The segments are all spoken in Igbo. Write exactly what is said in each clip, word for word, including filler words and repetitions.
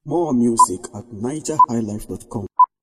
More music at niger high life dot com.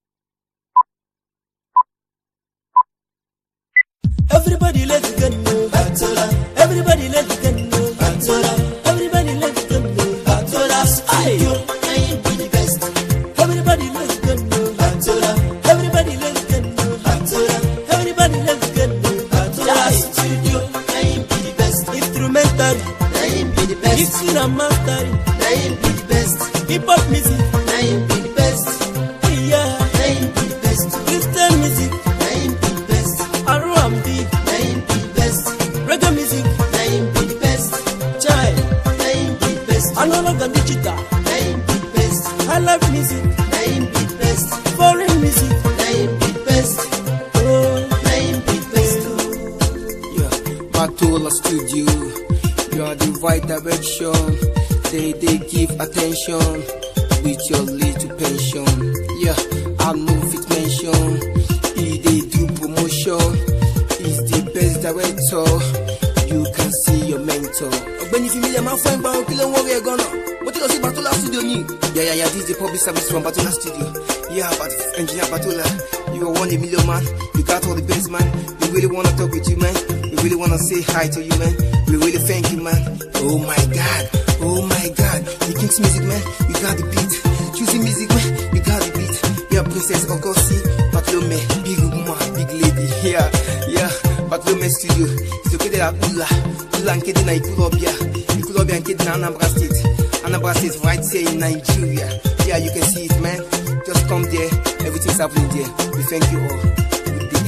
Everybody let's go Batola. Everybody let's go Batola. Everybody let's go Batola. I you ain't be the best. Everybody let's go Batola. Everybody let's go Batola. Everybody let's go Batola. Studio ain't be the best. Instrumental ain't be the best. Mixing and mastering ain't be the best. Hip hop music ain't be the best. Yeah, ain't be the best. Christian music ain't be the best. R and B ain't be the best. Reggae music ain't be the best. Child ain't be the best. Analog and digital ain't be the best. High life music ain't be the best. Foreign music ain't be the best. Oh, ain't be the best. Yeah, Batola Studio, you are the right direction. They they give attention with your little pension. Yeah, I know fit mention. If they do promotion, is the best director. You can see your mentor. When you feel my friend, but kill what we're gonna. What you see Batola Studio new? Yeah, yeah, yeah. This is the public service from Batola Studio. Yeah, but engineer Batola, you are one a million man. You got all the best man. We really wanna talk with you, man. We really wanna say hi to you, man. We really thank you, man. Oh my God. Oh my God, the King's music, man, you got the beat. Choosing music, man, you got the beat. Yeah, Princess Ogosi, Bartolome, big woman, big lady. Yeah, yeah, Bartolome Studio. It's located at Ula. Ula and Kedina, Ikulobia. Ikulobia and Kedina, Anambra State. Anambra State, right here in Nigeria. Yeah, you can see it, man. Just come there, everything's happening there. We thank you all. Good day.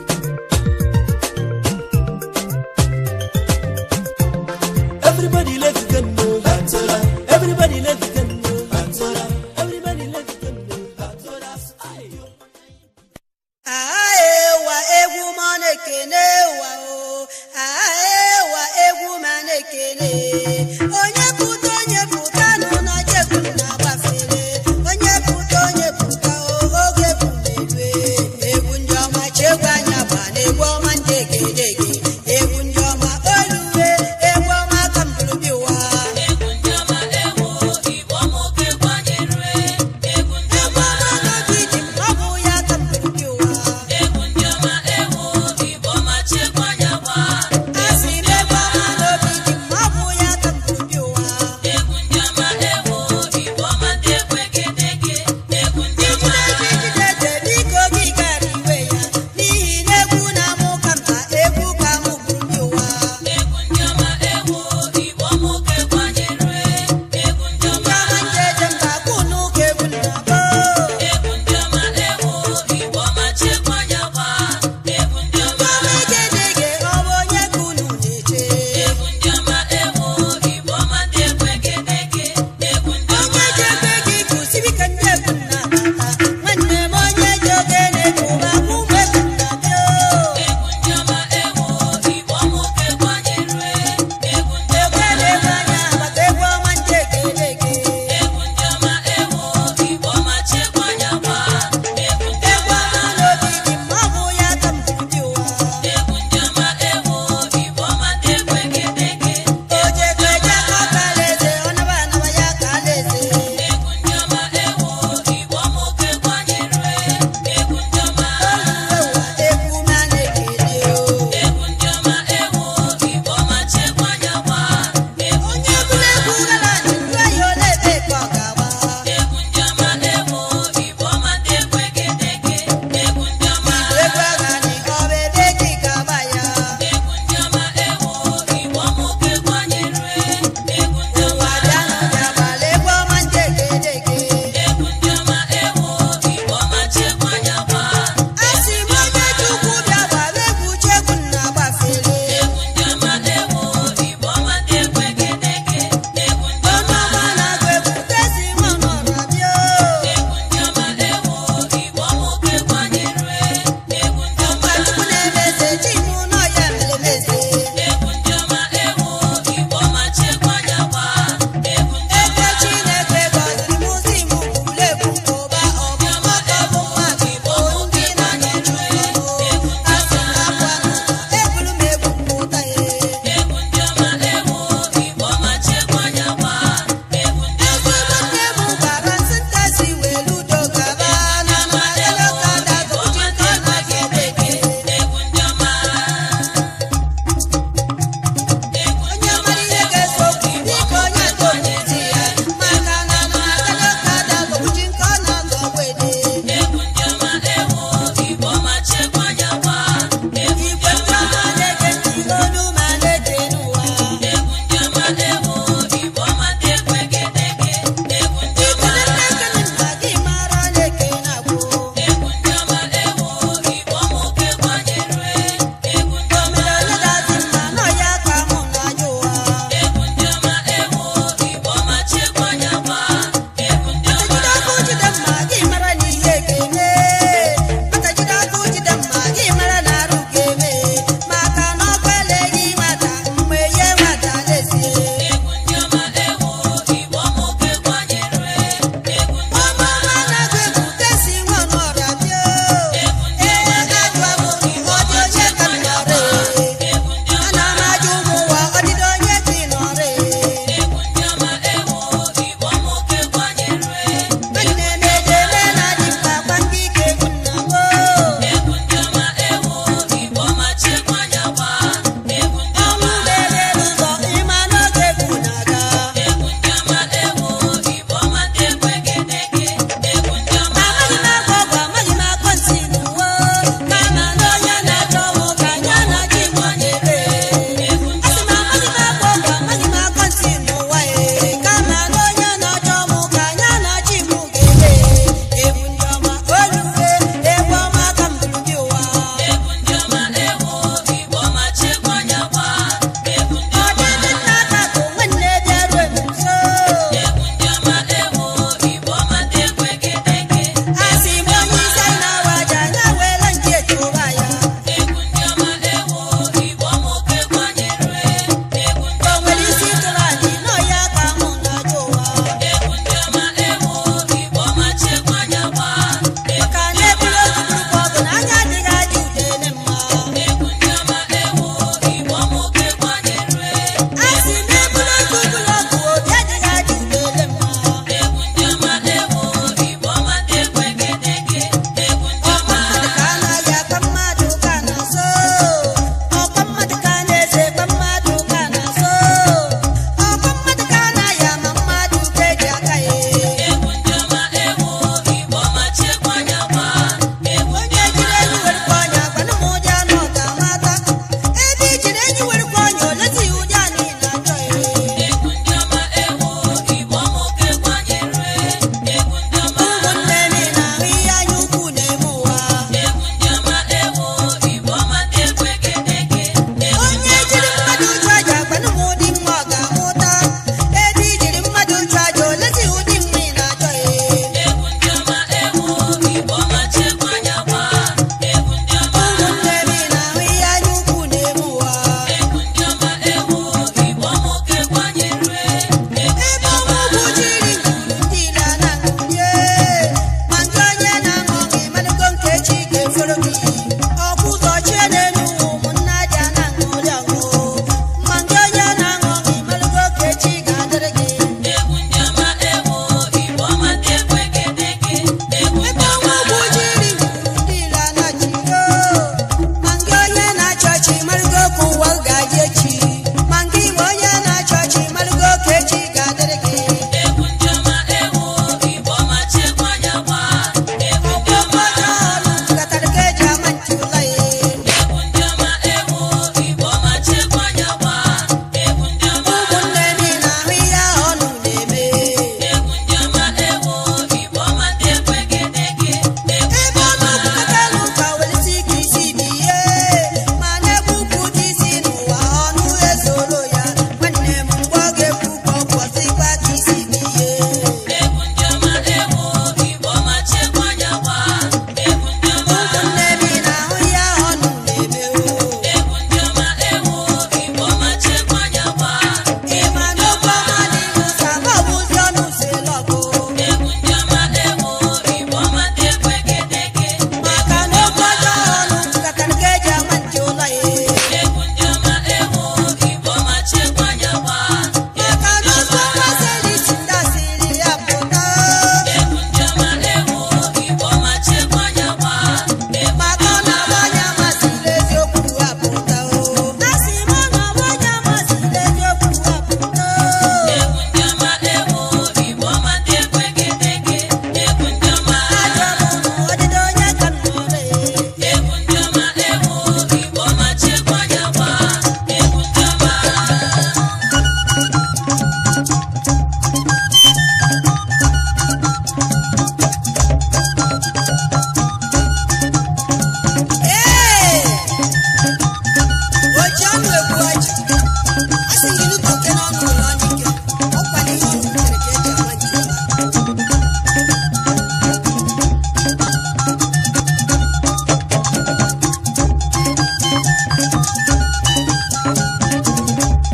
Everybody let's go Batola. Everybody let's go Batola. Everybody let's go Batola. Ae wa egwu manekene wa o. Ae wa egwu manekene. Onye puto onye puta no na jeku na bafere. Onye puto onye puta o oge bulelwe. Egwu njoma chegwa nyaba na egwu ọma ndege dege. Egwu njoma oluwe egwu ọma kamdulubiwa. You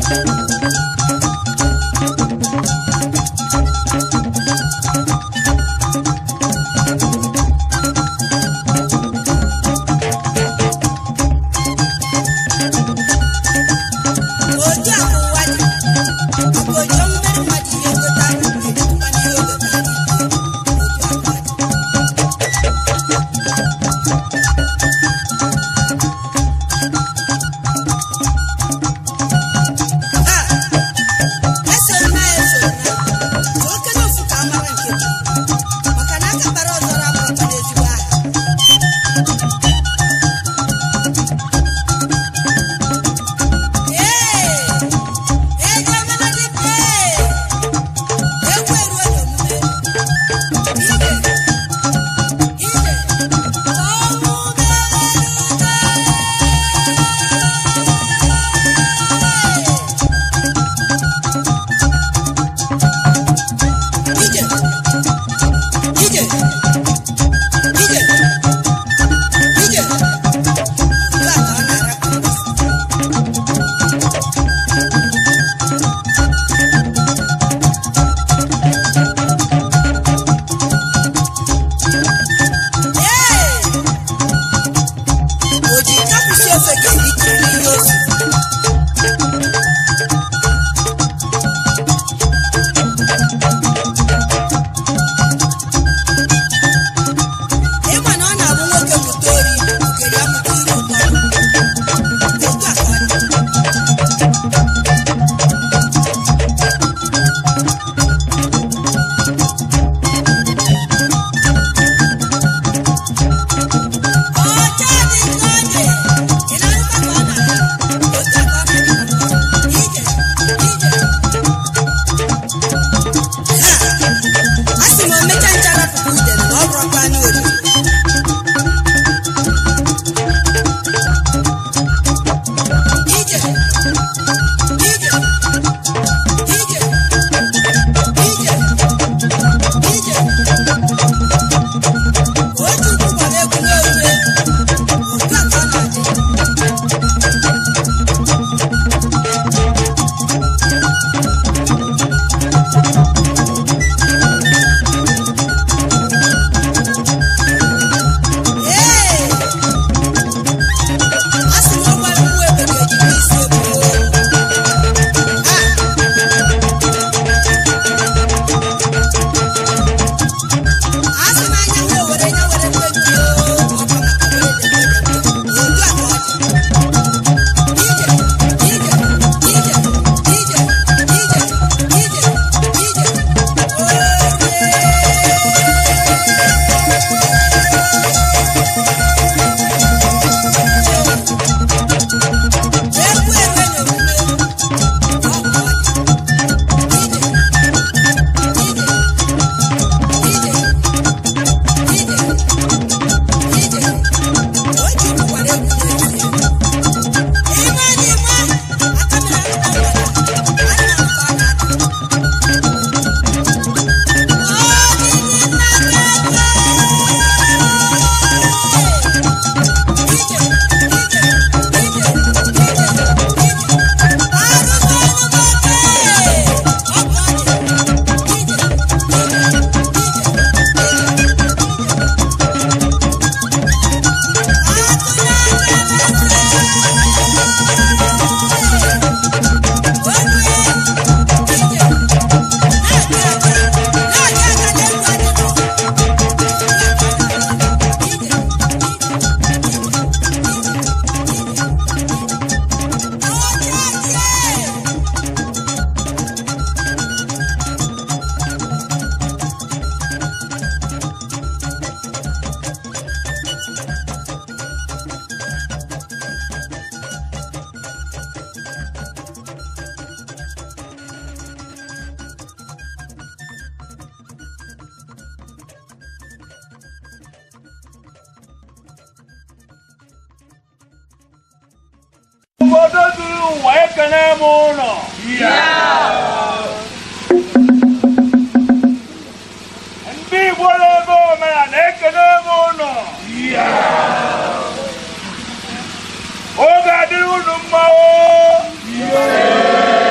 Oh, God, do the more. Yeah.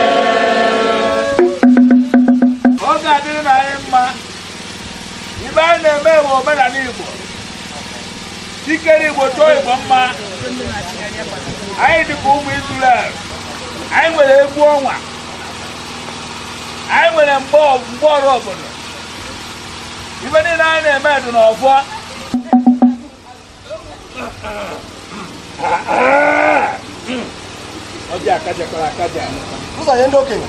omenala Igbo dikere Igbo tụọ Igbo mma anyị dịka ụmụ Israel anyị nwere egwu ọnwa anyị nwere mgbe ọrụ obodo ibe niile anyị na-eme dị n'ọfọ ọbịa akajakwara akaja ụzọ nye ndị okenye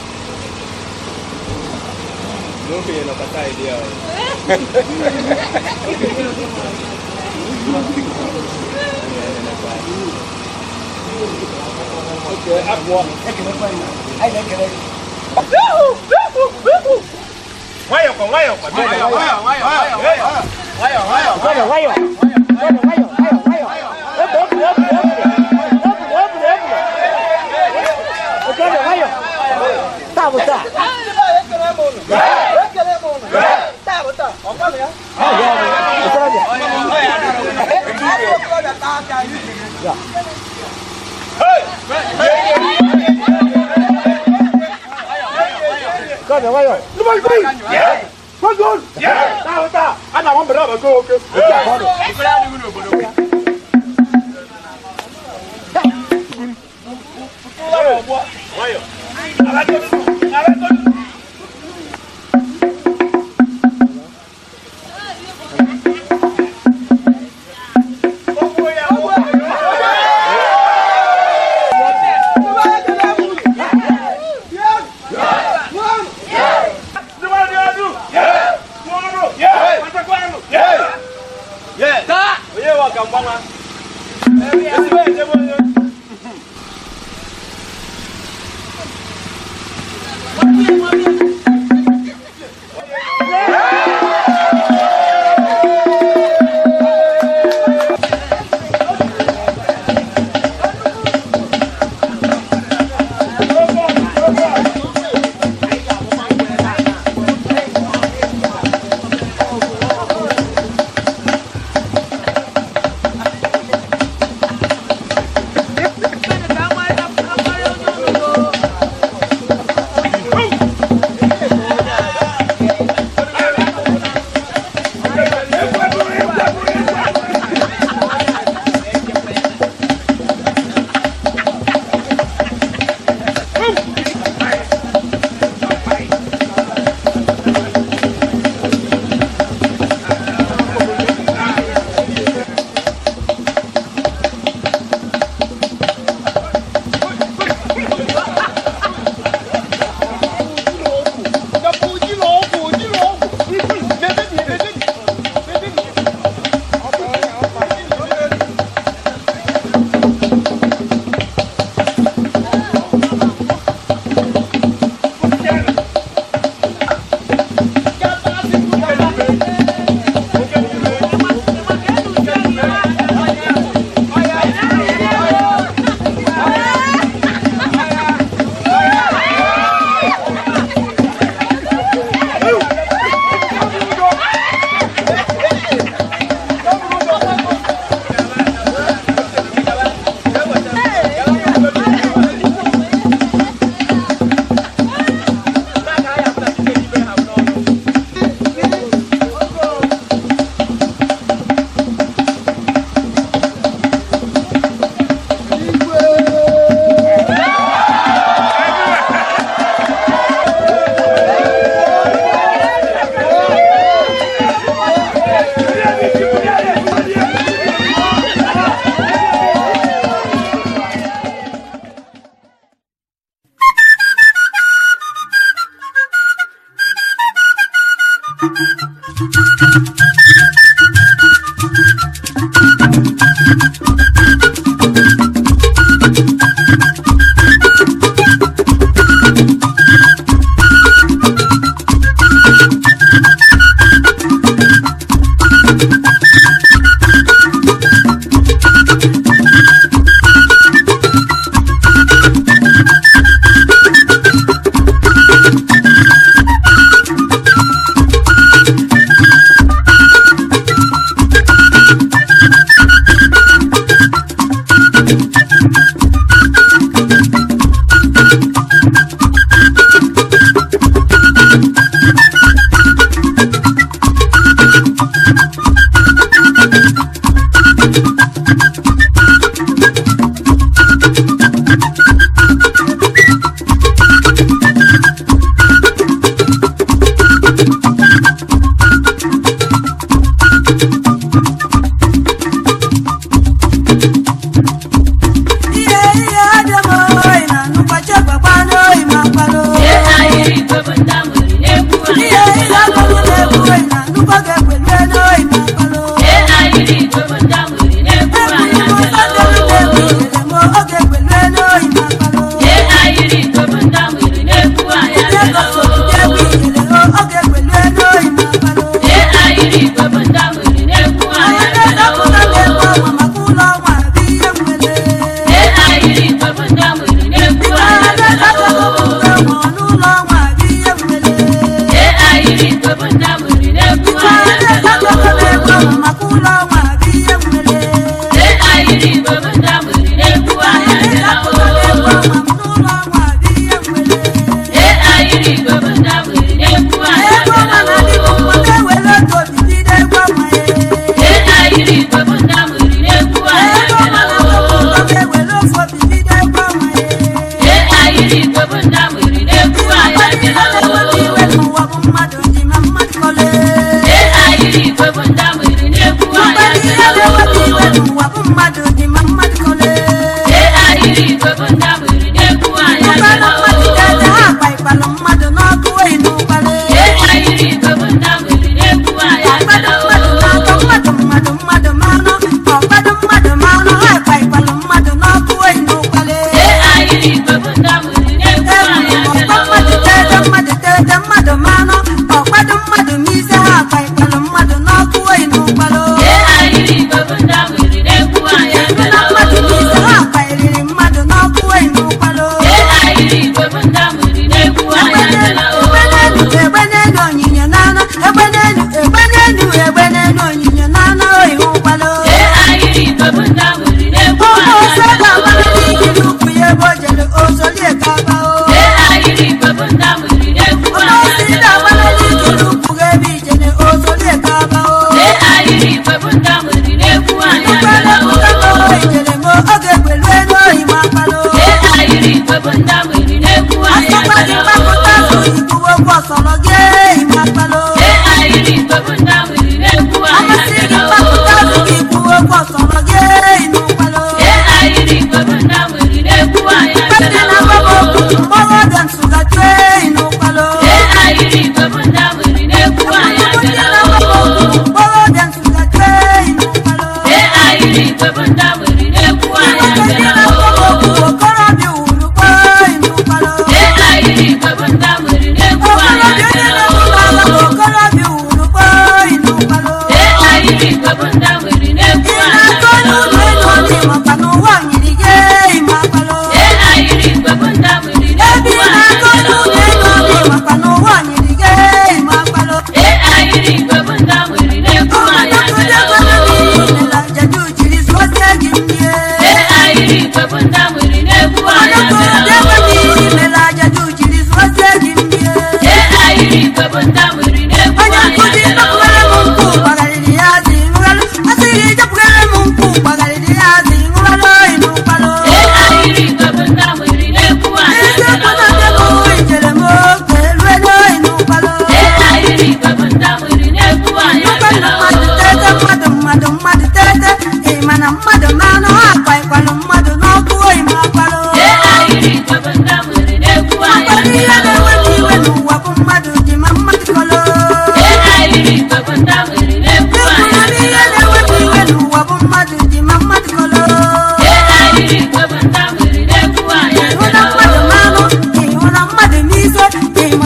ndị okenye nọkọta idea okay, abụọ nwayọkwa nwayọkwa nwayọ nwayọ nwayọ nwayọ nwayọ nwayọ Come on, why? No, my God! Yeah! Come on! Yeah! Now, now! I don't want to go. Okay.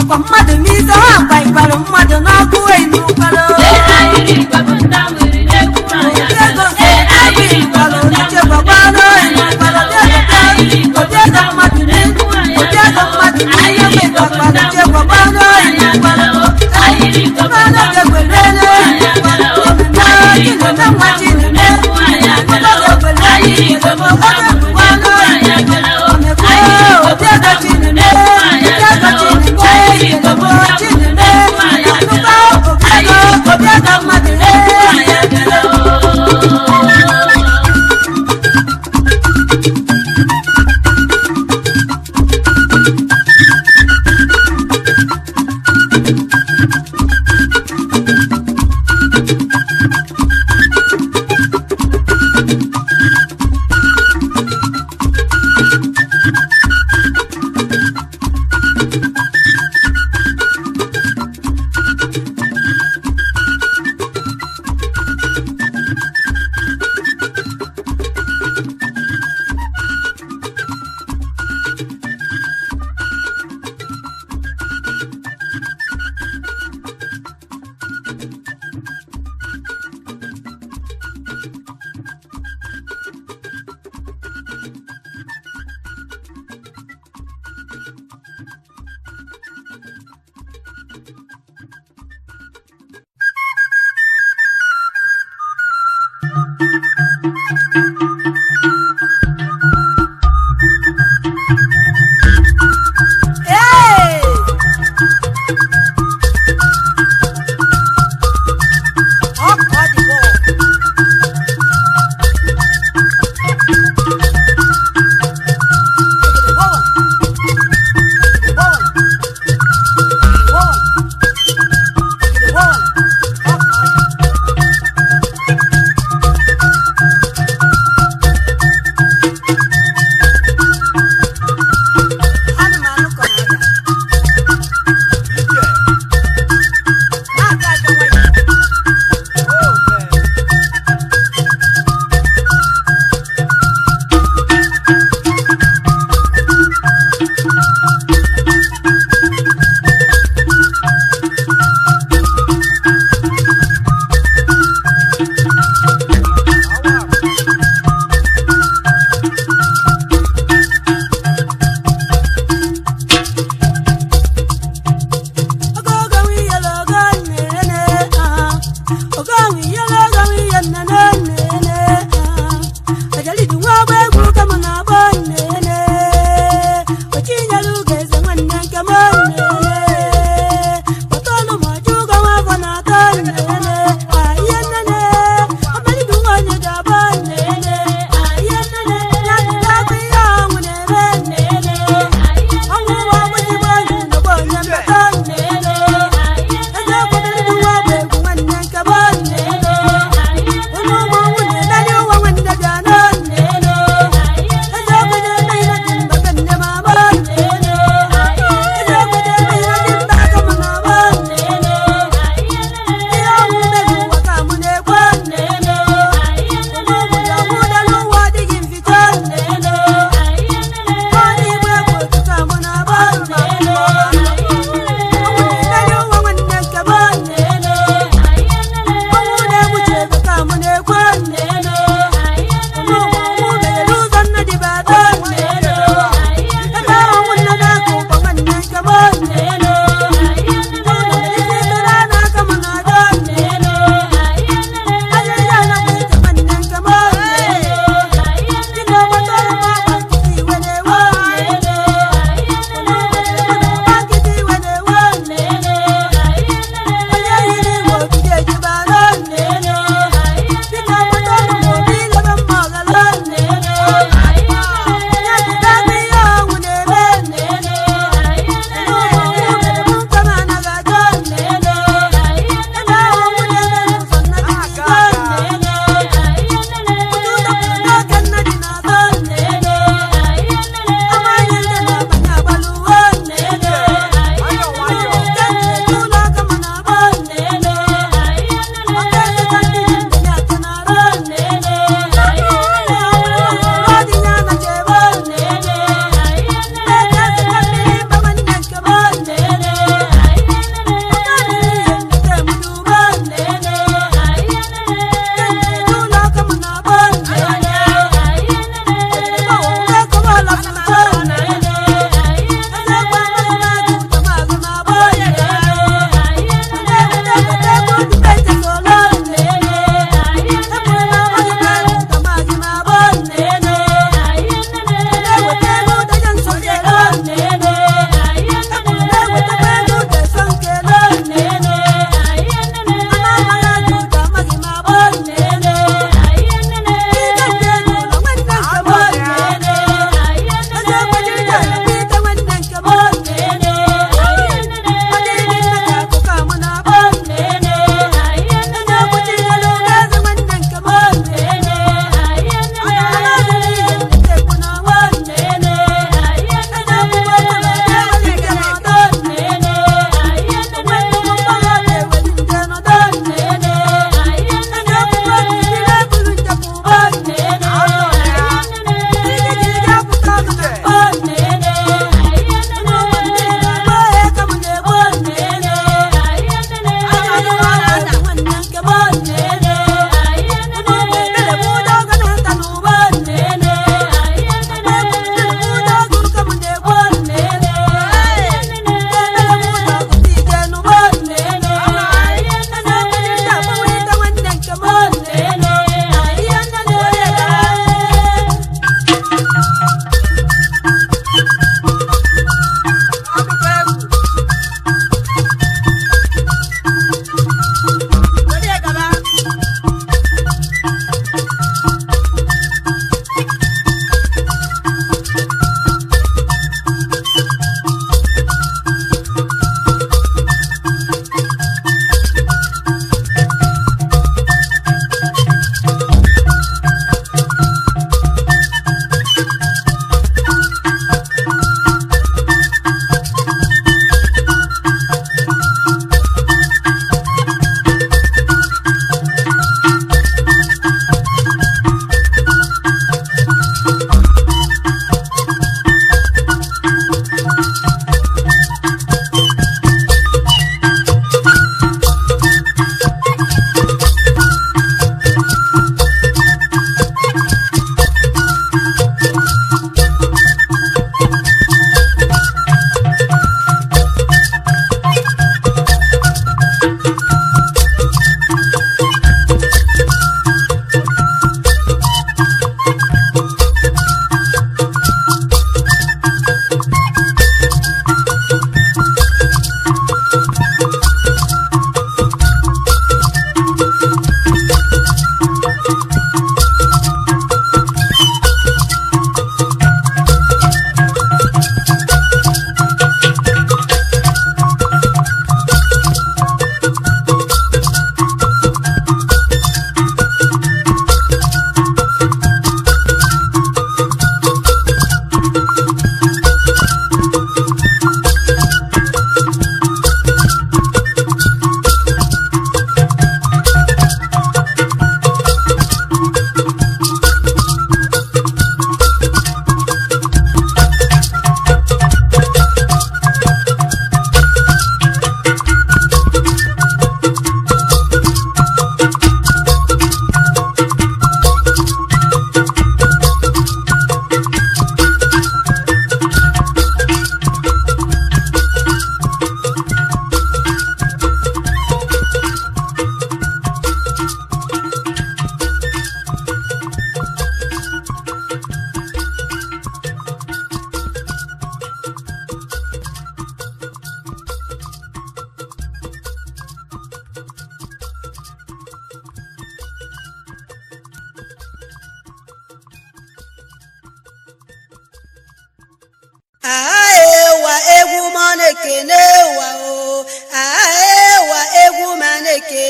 ọkwa mmadụ n'ize ha akpa ịkpara mmadụ n'ọkụ eyi n'ụkpara obi ego ebi ịkpara oniche gbagba n'oyi n'ụkpara obi ego mmadụ n'egwu obi ego mmadụ n'ihe bụ ịkpakpa oniche gbagba n'oyi n'ụkpara mmadụ ga-egwere n'oyi n'ụkpara obi na nwa chineme mmadụ ga-egwere n'oyi n'ụkpara obi ego chineme obi ego chineme obi ego chineme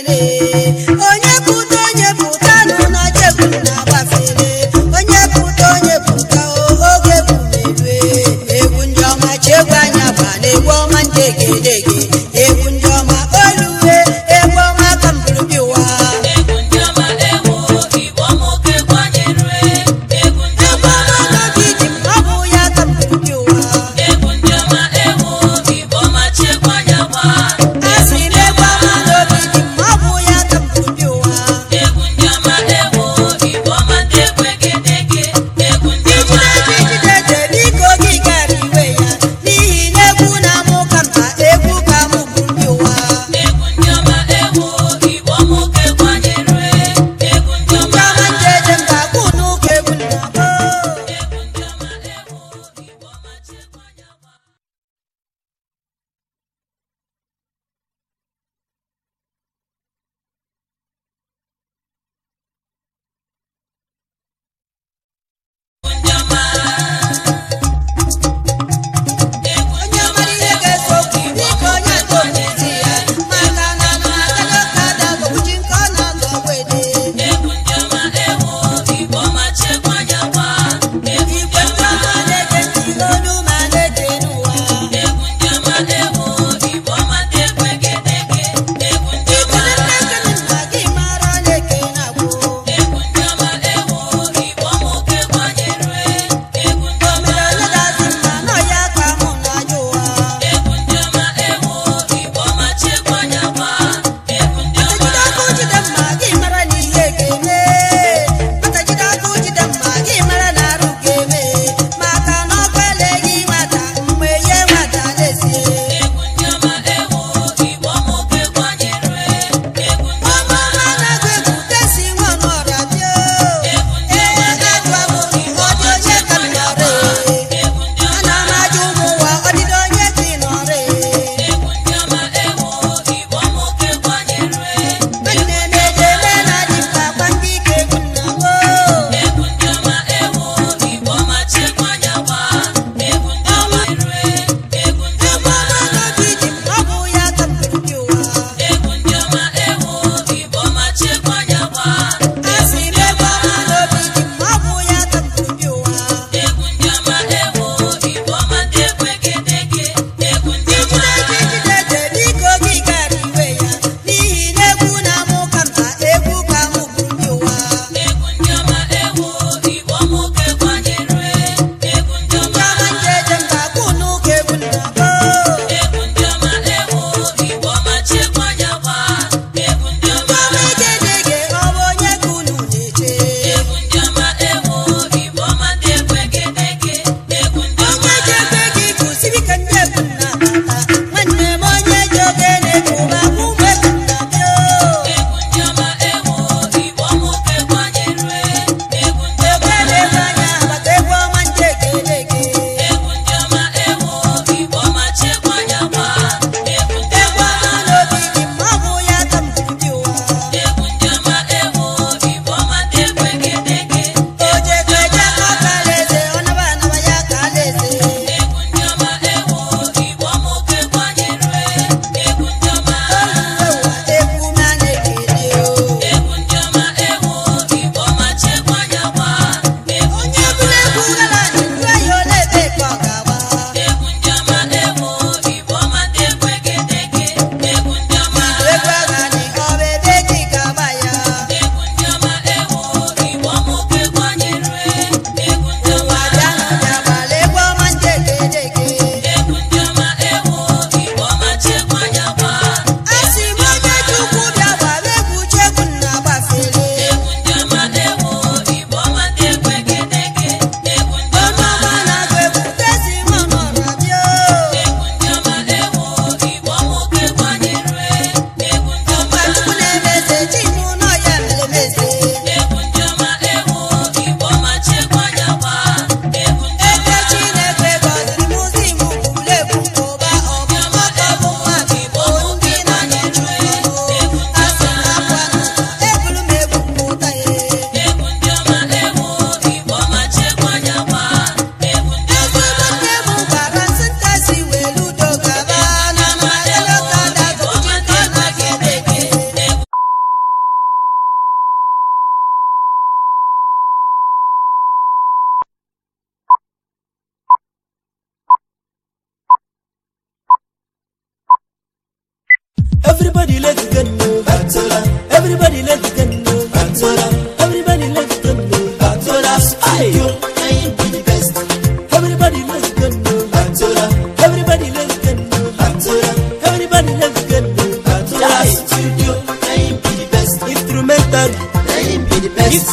na-ekene onye pụta onye pụta n'ụlọ jegwu na-agbafere onye pụta onye pụta oge egwu na-erue egwu ndị ọma chegwu anya ba na egwu ọma ndị egedege egwu ndị ọma oluwe egwu ọma ka mbụrụ bi ụwa egwu ọma n'ogidi ọ bụ ya ka mbụrụ bi ụwa asị m egwu ọma n'ogidi ọ bụ ya ka mbụrụ bi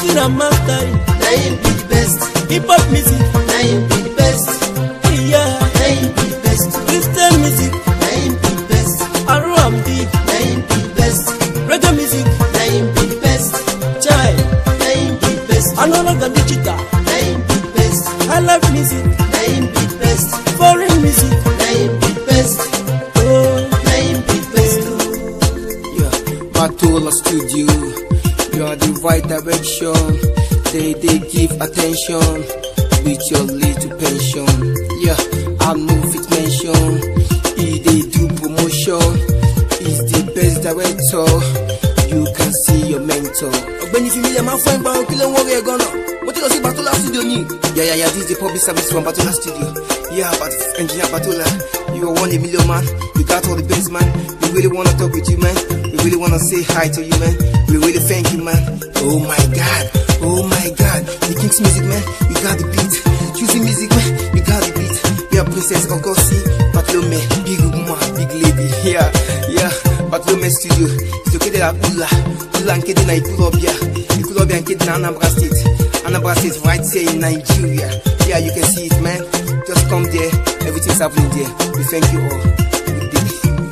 Mixing and mastering, now him be the best. hip hop music, Now him be the best. yeah, Now him be the best. Christian music, Now him be the best. R and B, Now him be the best. reggae music, Now him be the best. chai, Now him be the best. analog and digital, Now him be the best. high life music, Now him be the best. foreign music, Now him be the best. oh, Now him be the best. Yeah, Matola Studio, you are the right direction. They they give attention with your little pension. Yeah, I know fit mention. He they do promotion. He's the best director. You can see your mentor. Ogbeni Fimi, my friend, but I'm killing warrior gunner. What you see Batola Studio new? Yeah, yeah, yeah. This is the public service from Batola Studio. Yeah, but engineer Batola, you are one a million man. You got all the best, man. We really wanna talk with you, man. We really wanna say hi to you, man. We really thank you, man. Oh my God, oh my God. The King's music, man. You got the beat. Choosing music, man. You got the beat. Yeah, Princess Ogosi, Bartolome, big woman, big lady. Yeah, yeah. Bartolome Studio. It's located at Ula. Ula and Kedina Ikulobia. Ikulobia and Kedina Anambra State. Anambra State right here in Nigeria. Yeah, you can see it, man. Just come there. Everything's happening there. We thank you all. Good day.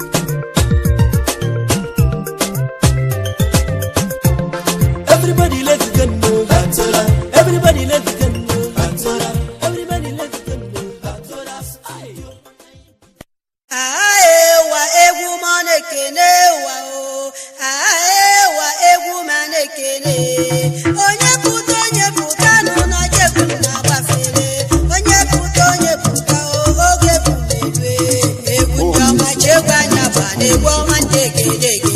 everybody let's go, Batola, everybody let's go, Batola, everybody let's go, Batola, ayo. Aewa egwu manekene wa o aewa egwu manekene onye pụta onye pụta nọ na jekwu na gbafere onye pụta onye pụta oge bulelwe egwu ndị ọma chekwa anya ba na egwu ọma ndị egedege